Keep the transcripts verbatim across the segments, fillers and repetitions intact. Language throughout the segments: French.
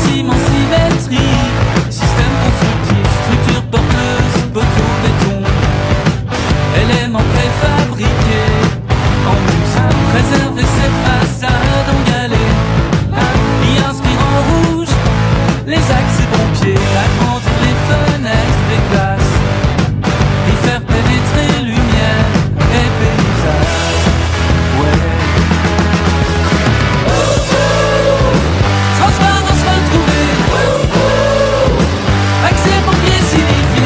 bâtiment symétrique, système constructif, structure porteuse, poteau béton, éléments préfabriqués en mousse, préserver cette façade en galets, y inscrire en rouge les axes et pompiers, agrandir les fenêtres des classes, y faire pénétrer lumière et paysage. Ouais. Transparence retrouvée, accès pompier signifié.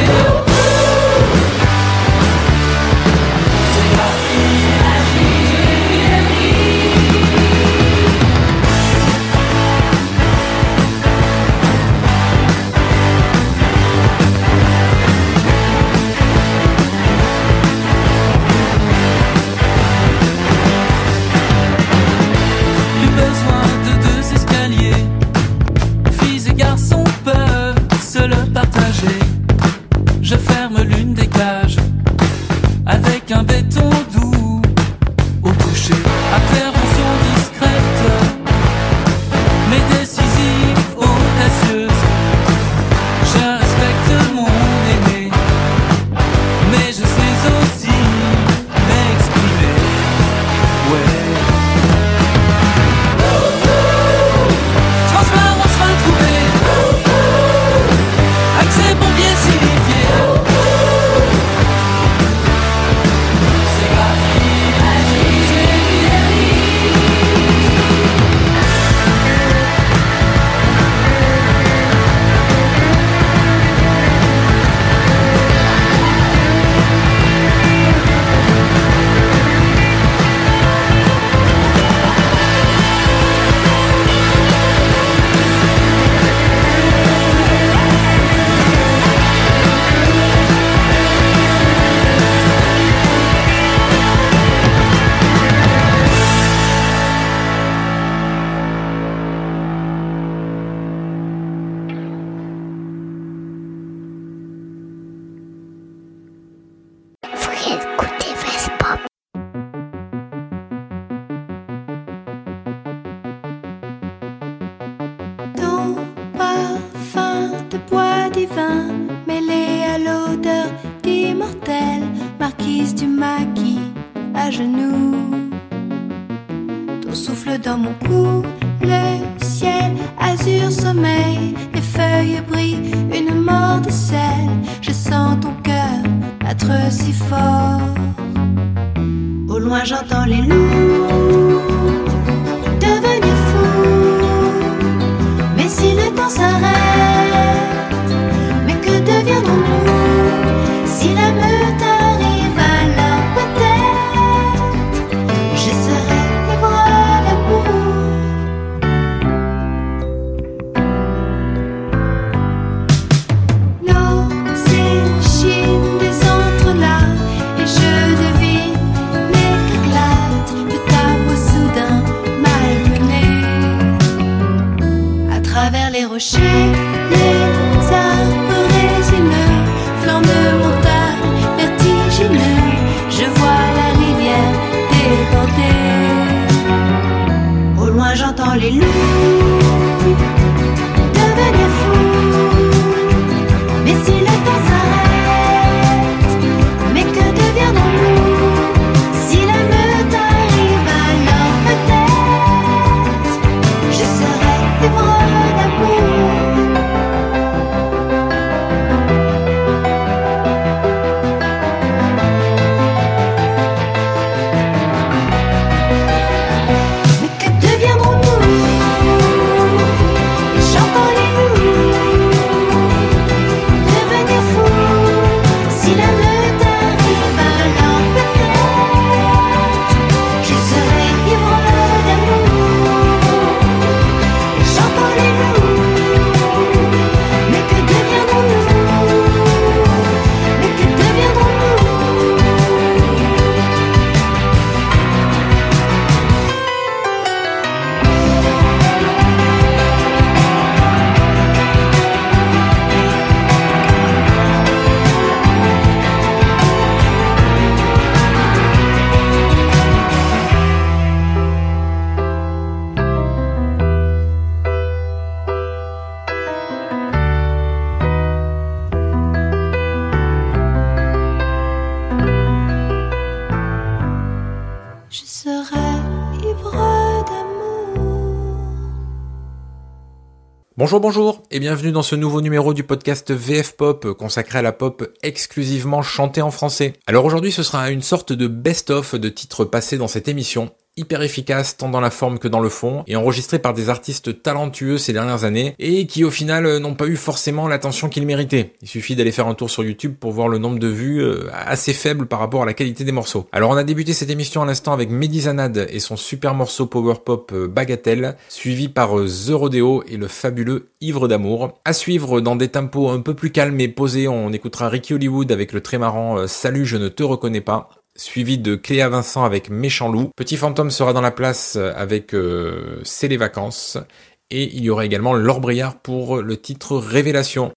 Plus besoin de deux escaliers, filles et garçons peuvent se le partager. Je ferme l'une des cages avec un béton doux au toucher. Intervention discrète mais décisive, audacieuse. Je respecte mon aîné, mais je sais aussi m'exprimer. Ouais. Transparence retrouvée, accès pompier signifié. Ségraphie, magie, Vous écoutez Vespop. Ton parfum de bois divin, mêlé à l'odeur d'immortelle marquise du maquis à genoux. Ton souffle dans mon cou, le ciel azur sommeil, les feuilles brillent, une mort de sel. Je sens ton cœur battre si fort. Au loin j'entends les loups devenir fous. Mais si le temps s'arrête, mais que deviendrons-nous si la meute arrive alors peut-être je serai libre d'amour. Nos échines des entrelacs et je devine l'éclate de ta voix soudain malmenée. À travers les rochers, les arbres résineux, flancs de montagne vertigineux, je vois la rivière déborder. Au loin j'entends les loups devenir fous. Mais si le temps s'arrête, mais que deviendrons-nous si la meute arrive alors peut-être je serai libre d'amour. Bonjour bonjour et bienvenue dans ce nouveau numéro du podcast V F Pop consacré à la pop exclusivement chantée en français. Alors aujourd'hui ce sera une sorte de best-of de titres passés dans cette émission, hyper efficace tant dans la forme que dans le fond et enregistré par des artistes talentueux ces dernières années et qui au final n'ont pas eu forcément l'attention qu'ils méritaient. Il suffit d'aller faire un tour sur YouTube pour voir le nombre de vues assez faible par rapport à la qualité des morceaux. Alors on a débuté cette émission à l'instant avec Mehdi Zanad et son super morceau power pop Bagatelle, suivi par The Rodeo et le fabuleux Ivre d'amour. À suivre dans des tempos un peu plus calmes et posés, on écoutera Ricky Hollywood avec le très marrant Salut je ne te reconnais pas, suivi de Cléa Vincent avec Méchant Loup. Petit Fantôme sera dans la place avec euh, C'est les vacances. Et il y aura également Laure Briard pour le titre Révélation.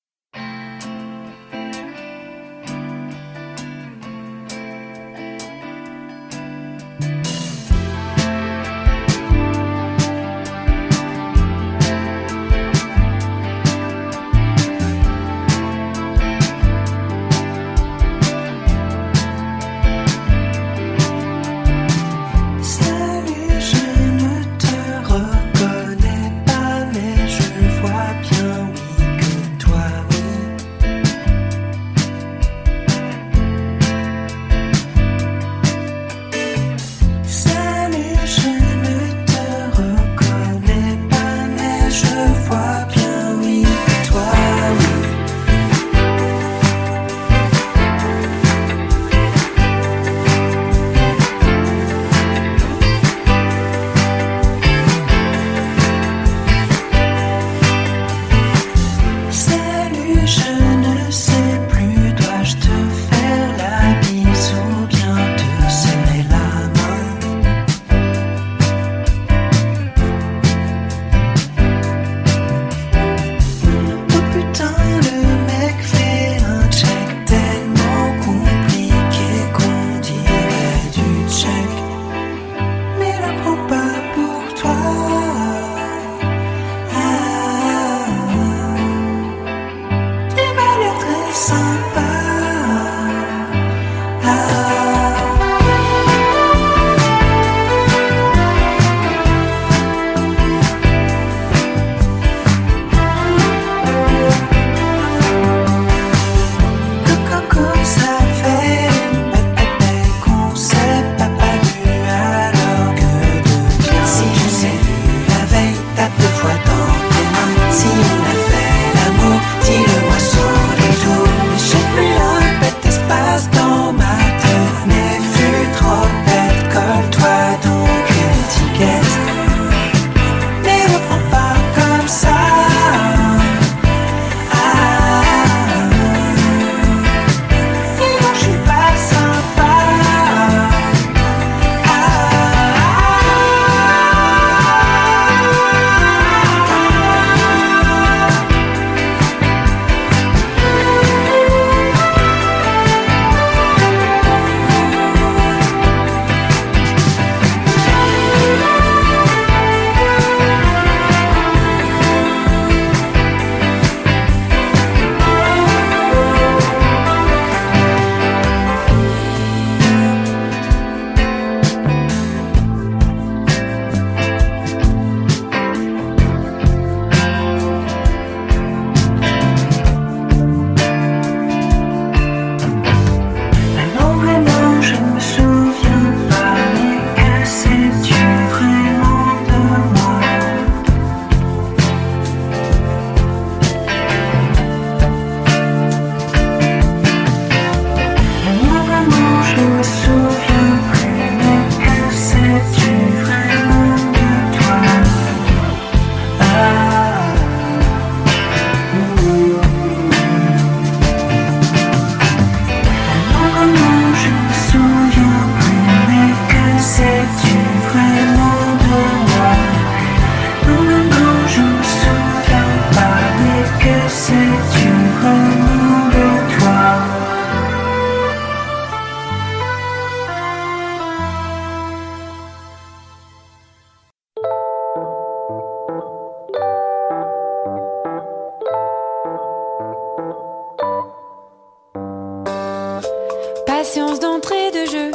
Patience d'entrée de jeu.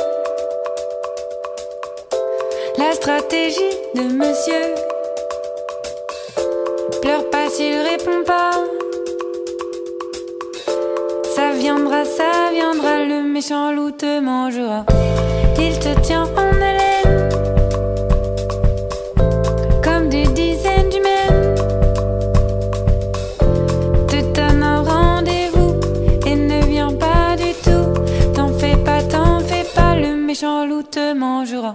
La stratégie de monsieur. Pleure pas s'il répond pas, ça viendra, ça viendra, le méchant loup te mangera. Il te tient en haleine, comme des dizaines d'humaines, te donne un rendez-vous et ne vient pas du tout. T'en fais pas, t'en fais pas, le méchant loup te mangera.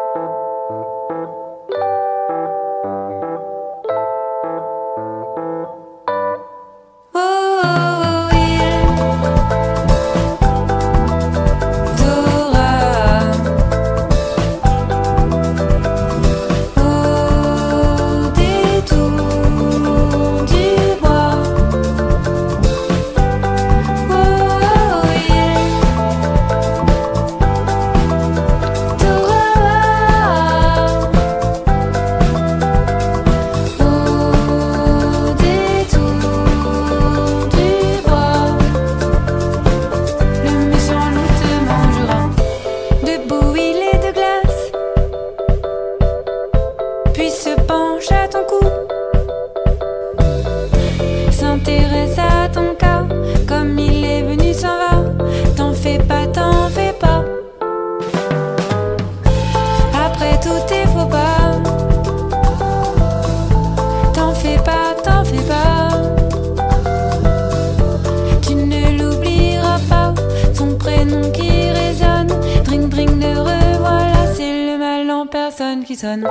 Qui sonne.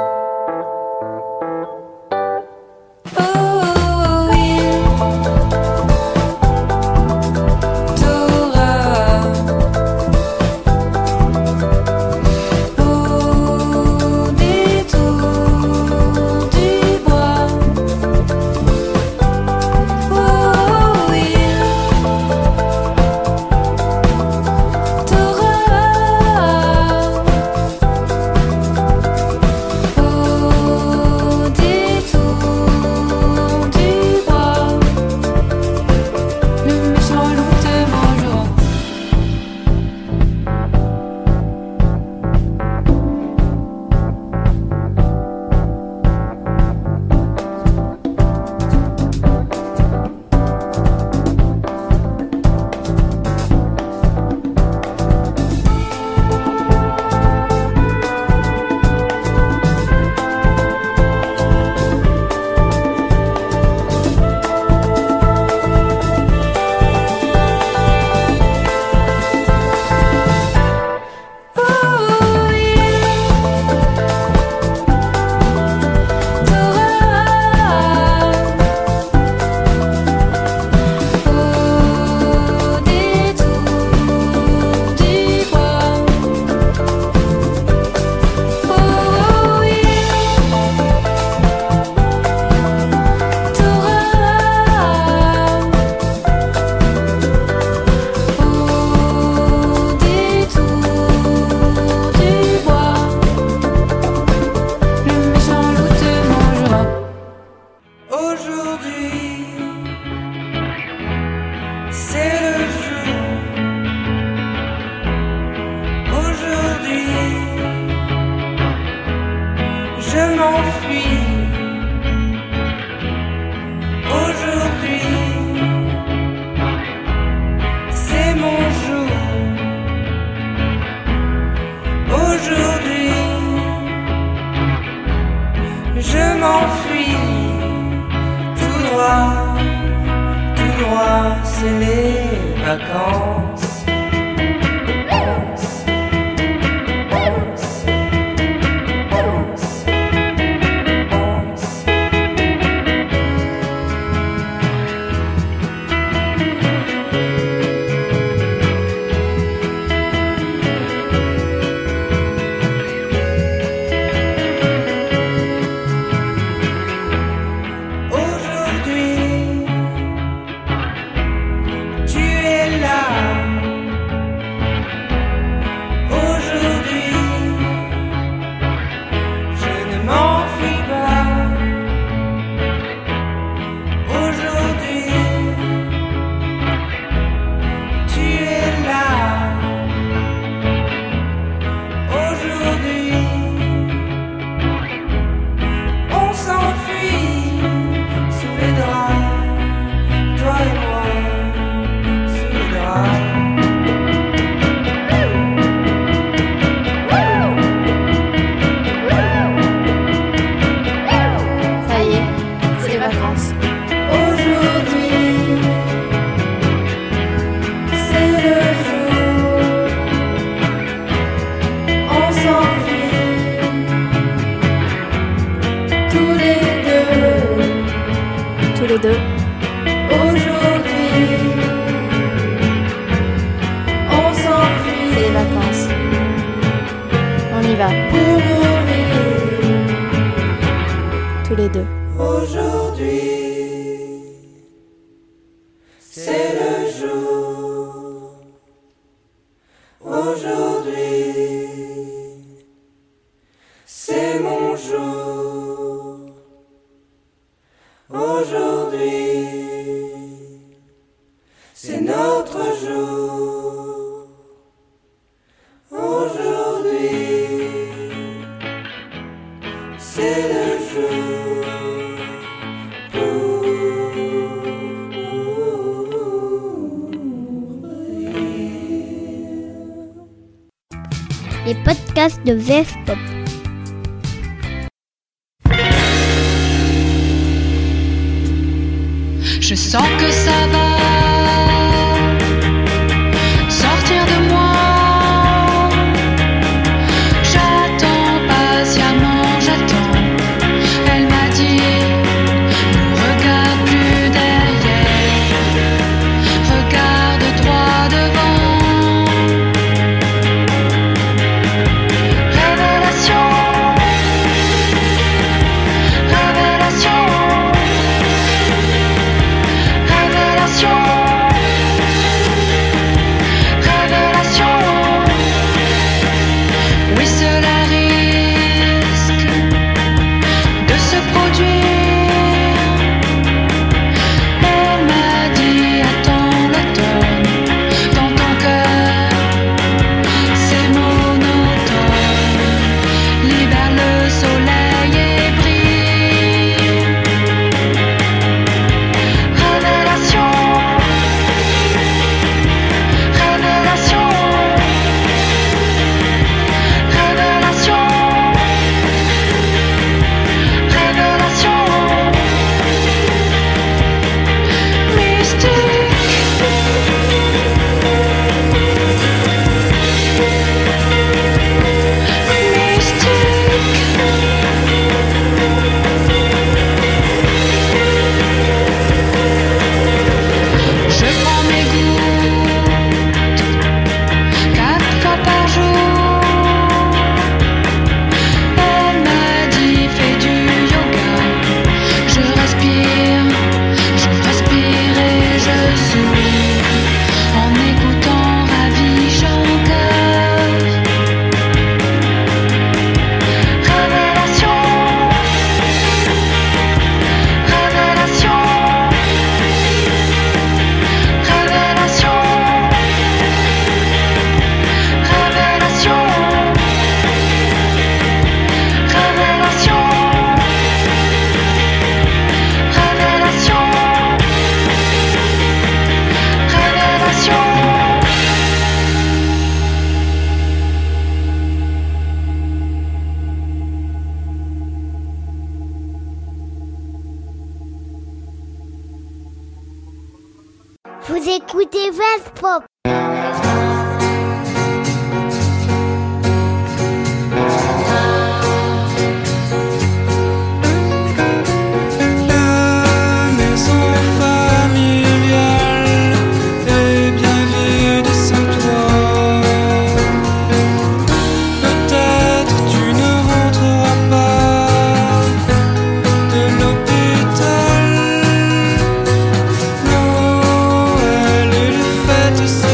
Tu es là. Aujourd'hui, on s'enfuit. C'est les vacances. On y va, Pour mourir. tous les deux. Aujourd'hui, c'est le jour. Aujourd'hui, c'est mon jour. Aujourd'hui, c'est notre jour. Aujourd'hui, c'est le jour pour rire. Les podcasts de V F Pop. Je sens que ça va sortir de moi. J'attends patiemment, j'attends. Elle m'a dit, ne regarde plus derrière, regarde droit devant. Révélation, révélation. Révélation, révélation. Oui, cela risque de se produire. Elle m'a dit, attends l'automne dans ton cœur, c'est monotone. Libère le soleil et brille. Révélation, révélation, révélation, révélation, mystique, mystique. Je prends mes gouttes quatre fois par jour. Elle m'a dit fais du yoga. Je respire, je respire et je souris en écoutant ravi chanteur. Révélation, révélation. Révélation, révélation, révélation, révélation, révélation. Vous écoutez V F Pop. La maison familiale est bien vide sans toi. Peut-être tu ne rentreras pas de l'hôpital. Noël et les fêtes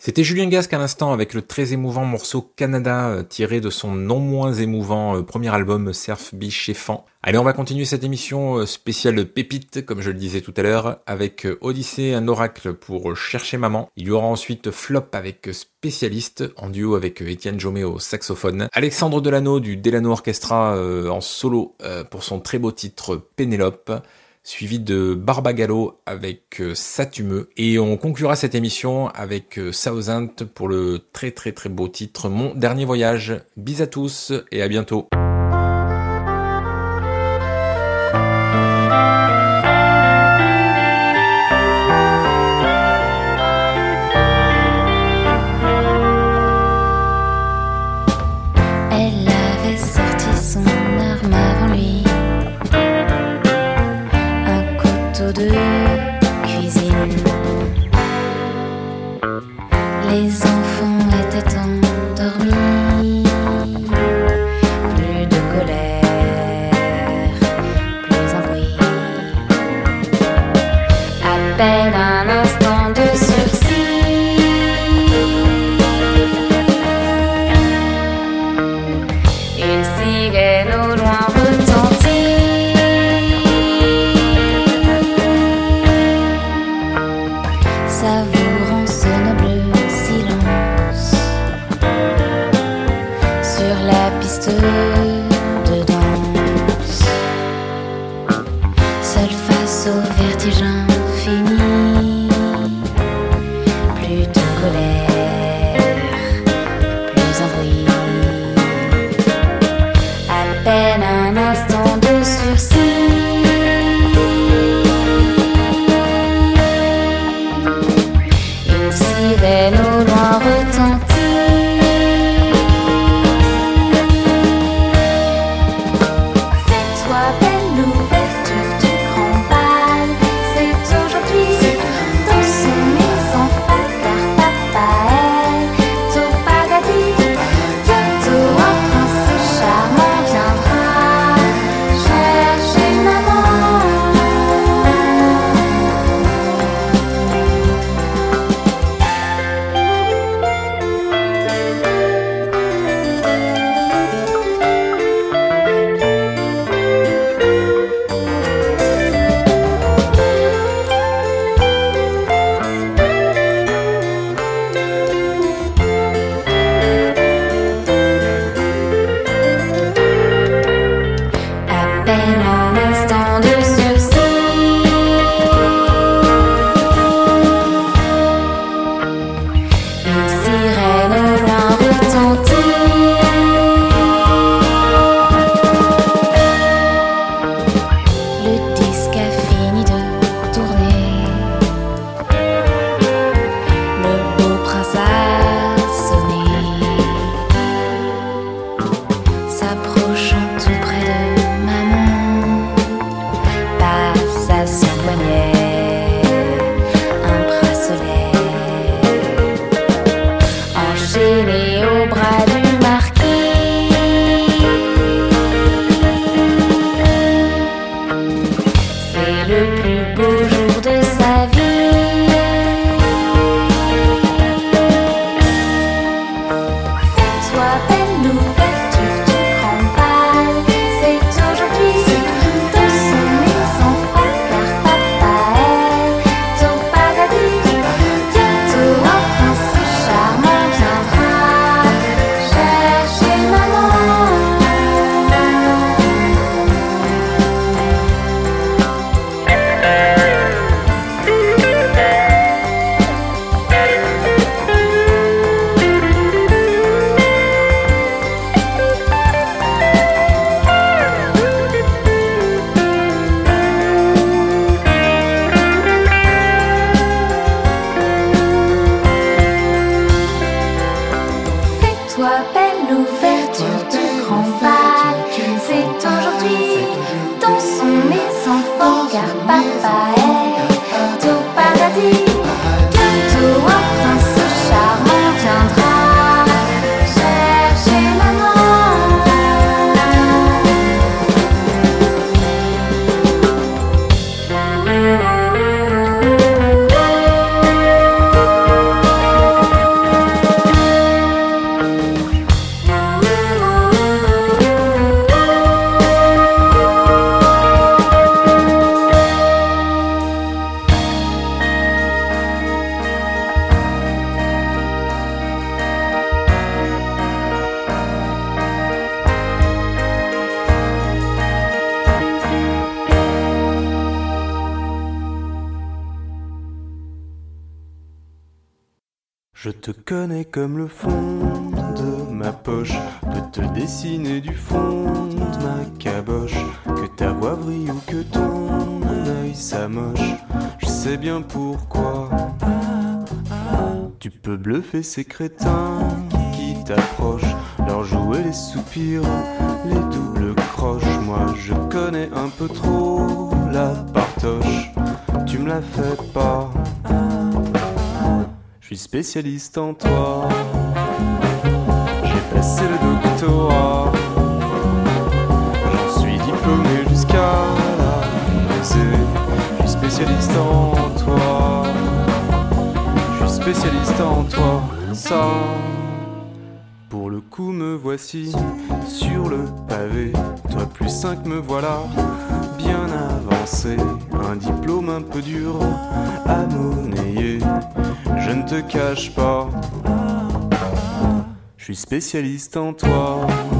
C'était Julien Gasque à l'instant avec le très émouvant morceau Canada tiré de son non moins émouvant premier album Surf Biche et Fan. Allez, on va continuer cette émission spéciale pépite, comme je le disais tout à l'heure, avec Odyssée, un oracle pour Chercher Maman. Il y aura ensuite Flop avec Spécialiste, en duo avec Étienne Jomé au saxophone. Alexandre Delano du Delano Orchestra euh, en solo euh, pour son très beau titre Pénélope. Suivi de Barbagallo avec euh, Satumeux. Et on conclura cette émission avec euh, Southend pour le très très très beau titre Mon Dernier Voyage. Bis à tous et à bientôt. Elle avait sorti son arme avant lui, de cuisine. Les enfants étaient endormis. Plus de colère, plus un bruit. À peine un instant de sursis. Une sirène au loin retentit. Savourant ce noble silence sur la piste de danse, seule face au vertige infini, plus de colère, plus un bruit, à peine un instant de sursis. Sirène au loin retentit. Fais-toi belle l'ouverture du grand bal. C'est aujourd'hui. Dansons les enfants car papa est au paradis. Bientôt un prince charmant viendra chercher maman. Je te connais comme le fond de ma poche, de te dessiner du fond de ma caboche. Que ta voix brille ou que ton œil s'amoche, je sais bien pourquoi. Tu peux bluffer ces crétins qui t'approchent, leur jouer les soupirs, les doubles croches. Moi je connais un peu trop la partoche, tu me la fais pas. Je suis spécialiste en toi, j'ai passé le doctorat, j'en suis diplômé jusqu'à la nausée. Je suis spécialiste en toi, je suis spécialiste en toi, ça. Pour le coup me voici sur le pavé, toi plus cinq me voilà bien avancé. Un diplôme un peu dur à monnayer, je ne te cache pas, je suis spécialiste en toi.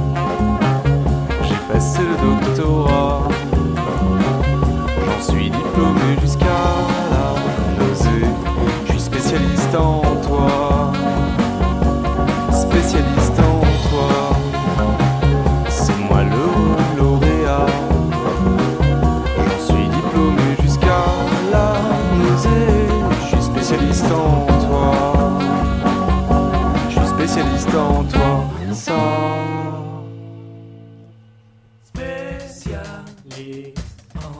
J'ai passé le doctorat, j'en suis diplômé jusqu'à la nausée. Je suis spécialiste en toi, spécialiste en toi. C'est moi le lauréat, j'en suis diplômé jusqu'à la nausée. Je suis spécialiste en toi, je suis spécialiste en toi, ça. Spécialiste en,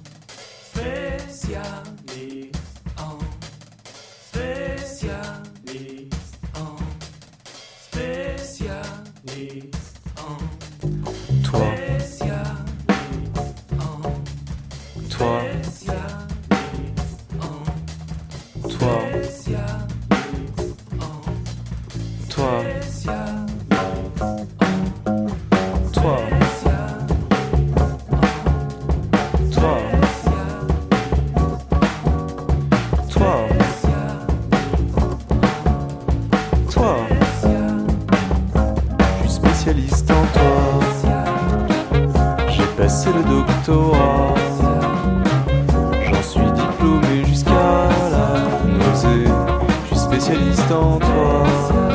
spécialiste en, spécialiste en, spécialiste en, toi, toi, toi, toi, toi, toi, toi, toi. Je suis spécialiste en toi, j'ai passé le doctorat, j'en suis diplômé jusqu'à la nausée. Je suis spécialiste en toi,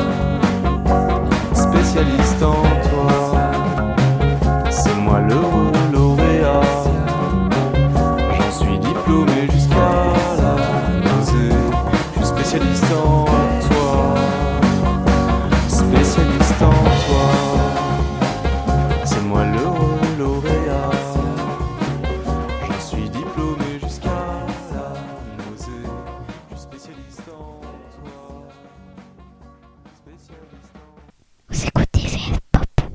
spécialiste en toi. C'est moi l'heureux lauréat, j'en suis diplômé jusqu'à la nausée. Je suis spécialiste en toi, spécialiste en toi. C'est moi l'heureux lauréat, j'en suis diplômé jusqu'à la nausée. Je suis spécialiste en toi, spécialiste en toi. Vous écoutez V F Pop.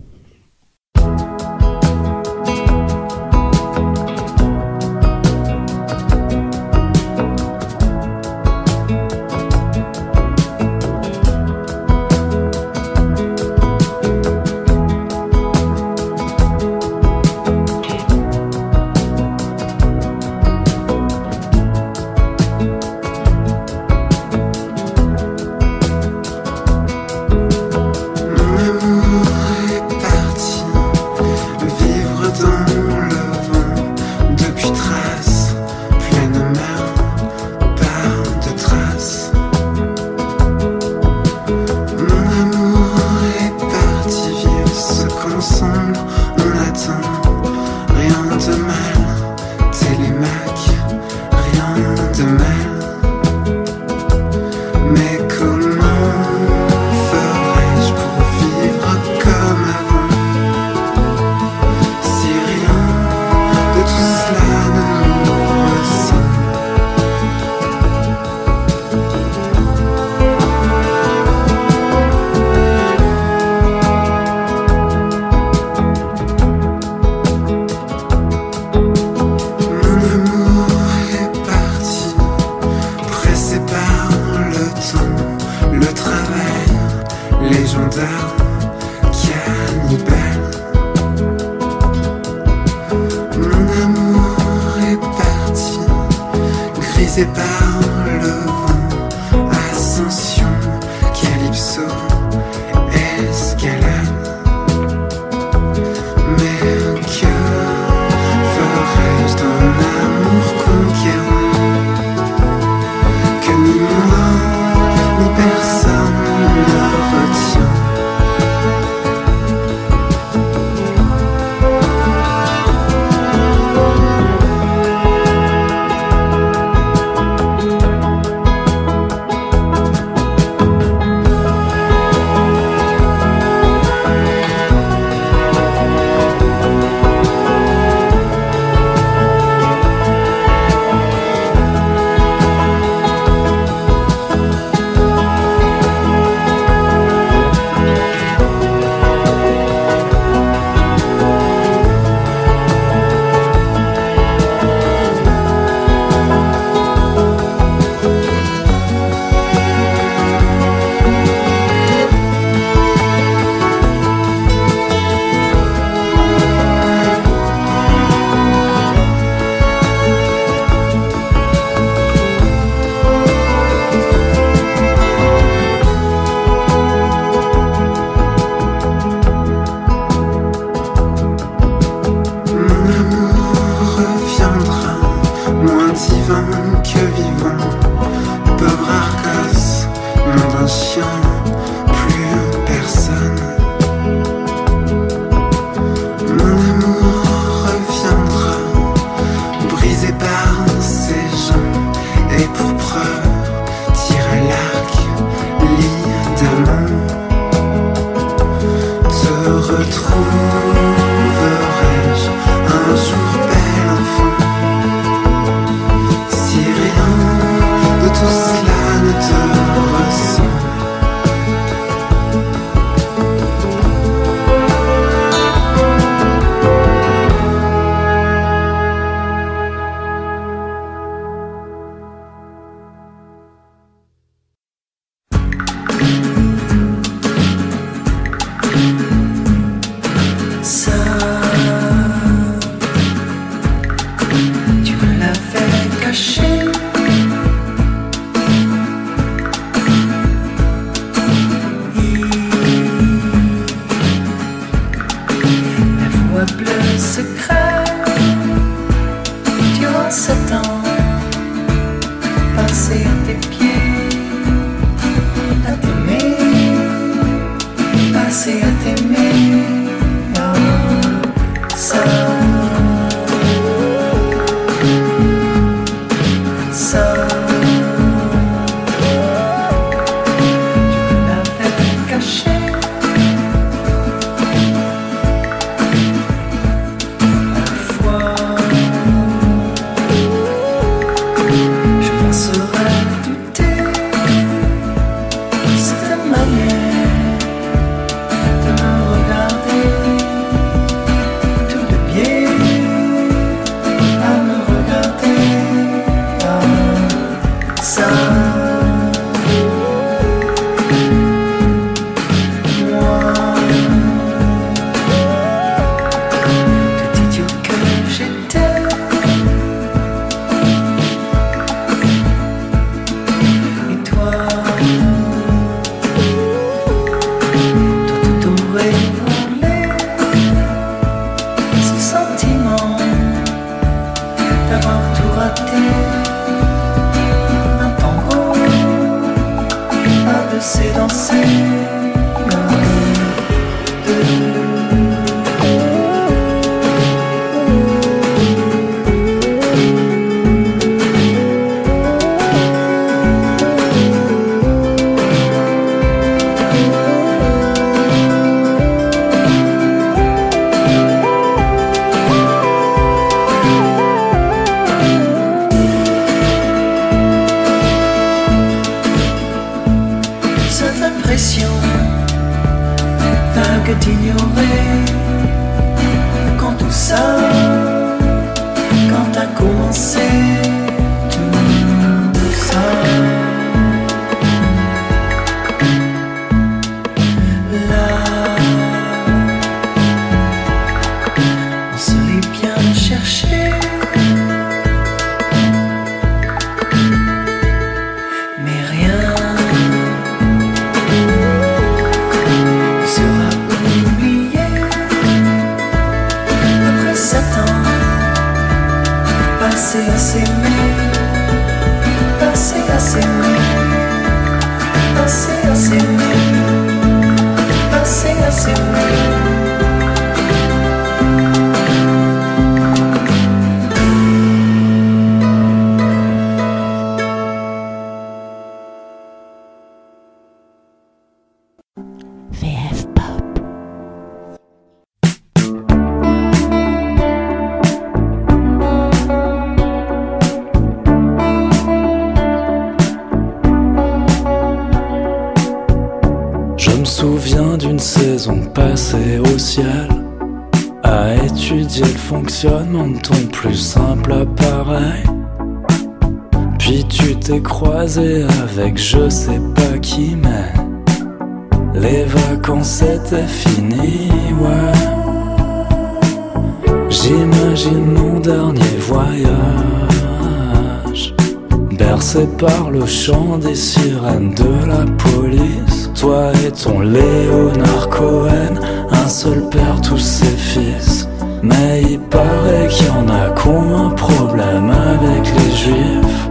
brisé par le vent, ascension, calypso, escalade. Mais que ferais-je d'un amour conquérant que ni moi, ni personne divin que vivant. Pauvre Argos, nom d'un chien, plus personne. Mon amour reviendra, brisé par ces gens, et pour preuve, tire à l'arc, lit d'amant. Te retrouverai-je un jour, bel enfant, si rien de tout cela ne te ressent. Ça, tu me l'avais caché. La voix bleue secrète durant ce temps passé à tes pieds, à t'aimer, passé à t'aimer. Ça, ça, tu me l'avais caché. À la fois, je m'en serais douté. C'est ta manière de me regarder. À me regarder, ah, ça, moi, tout idiot que j'étais, et toi, toi tout aurait volé, ce sentiment d'avoir tout raté, un tango, à danser, danser, cette impression vague d'ignorer quand tout ça, quand t'as commencé tout ça. Là, on se l'est bien cherché, mais rien sera oublié. Après sept ans passé à s'aimer, passé à s'aimer, passé à s'aimer, passé à s'aimer. V F Pop. Je me souviens d'une saison passée au ciel à étudier le fonctionnement de ton plus simple appareil. Puis tu t'es croisé avec je sais pas qui, mais les vacances étaient finies, ouais. J'imagine mon dernier voyage, bercé par le chant des sirènes de la police. Toi et ton Léonard Cohen, un seul père, tous ses fils. Mais il paraît qu'il y en a qui ont un problème avec les juifs.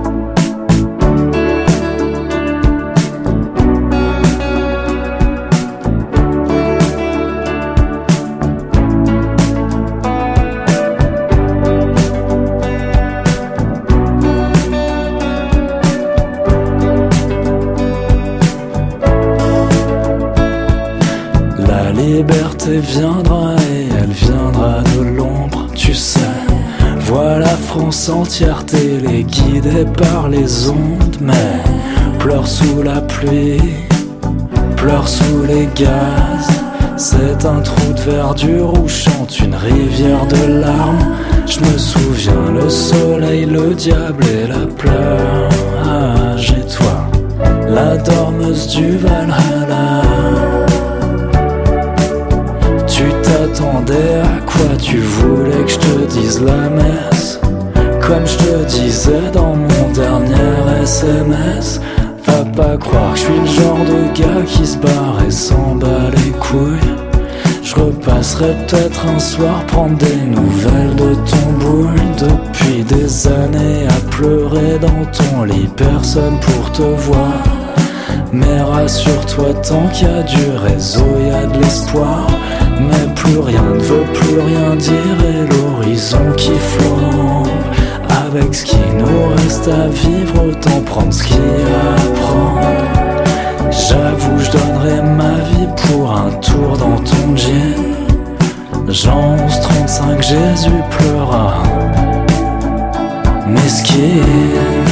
La liberté viendra et elle viendra de l'ombre, tu sais. Vois la France entière téléguidée par les ondes, mais pleure sous la pluie, pleure sous les gaz. C'est un trou de verdure où chante une rivière de larmes. Je me souviens, le soleil, le diable et la plage. Et toi, la dormeuse du Valhalla. Tu t'attendais à quoi? Tu voulais que je te dise la messe, comme je te disais dans mon dernier S M S. Va pas croire que je suis le genre de gars qui se barre et s'en bat les couilles. Je repasserai peut-être un soir prendre des nouvelles de ton boule. Depuis des années à pleurer dans ton lit, personne pour te voir. Mais rassure-toi, tant qu'il y a du réseau, y a de l'espoir. Mais plus rien ne veut plus rien dire et l'horizon qui flambe. Avec ce qui nous reste à vivre, autant prendre ce qu'il y a à prendre. J'avoue, je donnerais ma vie pour un tour dans ton jean. Jean onze trente-cinq, Jésus pleura, mesquine.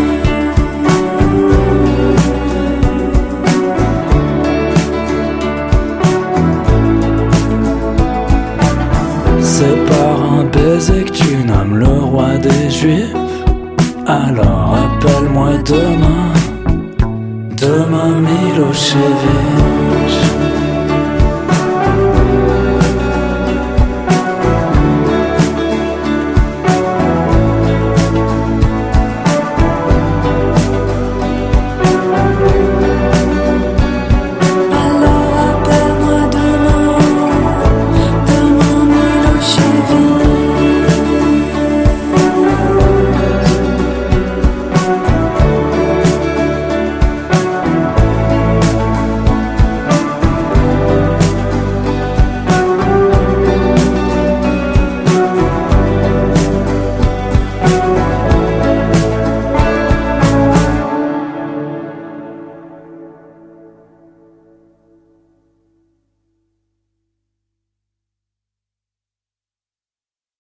C'est par un baiser que tu nommes le roi des juifs. Alors appelle-moi demain, demain Milosevic.